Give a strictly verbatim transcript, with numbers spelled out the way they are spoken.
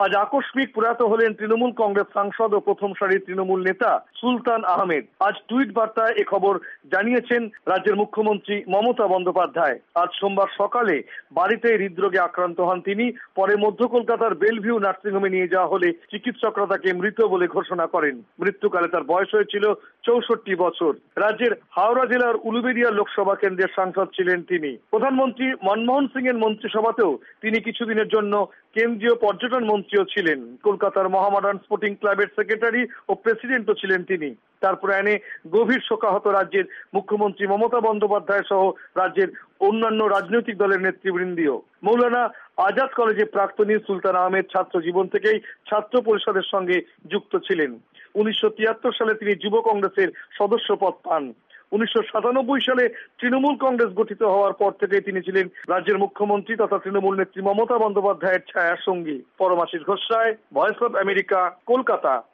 আজ আকস্মিক প্রয়াত হলেন তৃণমূল কংগ্রেস সাংসদ ও প্রথম সারির তৃণমূল নেতা সুলতান আহমেদ। আজ টুইট বার্তায় এ খবর জানিয়েছেন রাজ্যের মুখ্যমন্ত্রী মমতা বন্দ্যোপাধ্যায়। আজ সোমবার সকালে বাড়িতে হৃদরোগে আক্রান্ত হন তিনি। পরে মধ্য কলকাতার বেলভিউ নার্সিংহোমে নিয়ে যাওয়া হলে চিকিৎসকরা তাকে মৃত বলে ঘোষণা করেন। মৃত্যুকালে তার বয়স হয়েছিল চৌষট্টি বছর। রাজ্যের হাওড়া জেলার উলুবেড়িয়া লোকসভা কেন্দ্রের সাংসদ ছিলেন তিনি। প্রধানমন্ত্রী মনমোহন সিং এর মন্ত্রিসভাতেও তিনি কিছুদিনের জন্য কেন্দ্রীয় পর্যটন মন্ত্রীও ছিলেন। কলকাতার মহামডার্ন স্পোর্টিং ক্লাবের সেক্রেটারি ও প্রেসিডেন্টও ছিলেন তিনি। তার প্রয়াণে গভীর শোকাহত রাজ্যের মুখ্যমন্ত্রী মমতা বন্দ্যোপাধ্যায় সহ রাজ্যের অন্যান্য রাজনৈতিক দলের নেতৃবৃন্দীয়। মৌলানা আজাদ কলেজে প্রাক্তনী সুলতান আহমেদ ছাত্র জীবন থেকেই ছাত্র পরিষদের সঙ্গে যুক্ত ছিলেন। উনিশশো তিয়াত্তর সালে তিনি যুব কংগ্রেসের সদস্য পদ পান। উনিশশো সাতানব্বই সালে তৃণমূল কংগ্রেস গঠিত হওয়ার পর থেকে তিনি ছিলেন রাজ্যের মুখ্যমন্ত্রী তথা তৃণমূল নেত্রী মমতা বন্দ্যোপাধ্যায়ের ছায়া সঙ্গী। Paramashis Ghosh Roy, voice of America, Kolkata.